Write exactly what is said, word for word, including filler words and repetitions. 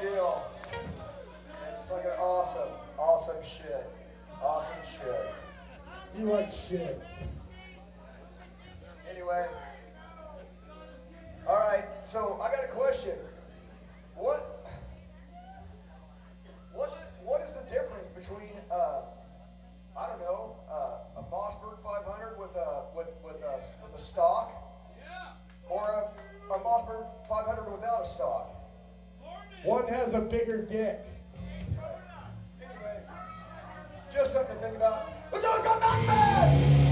deal. It's fucking awesome. Awesome shit. Awesome shit. You like shit. Anyway. All right, so I got a question. What, what's, what is the difference between, uh, I don't know, uh, a Mossberg five hundred with a, with, with a, with a stock? Or a, a Mossberg five hundred without a stock? One has a bigger dick. Anyway, just something to think about. Let's always go Batman!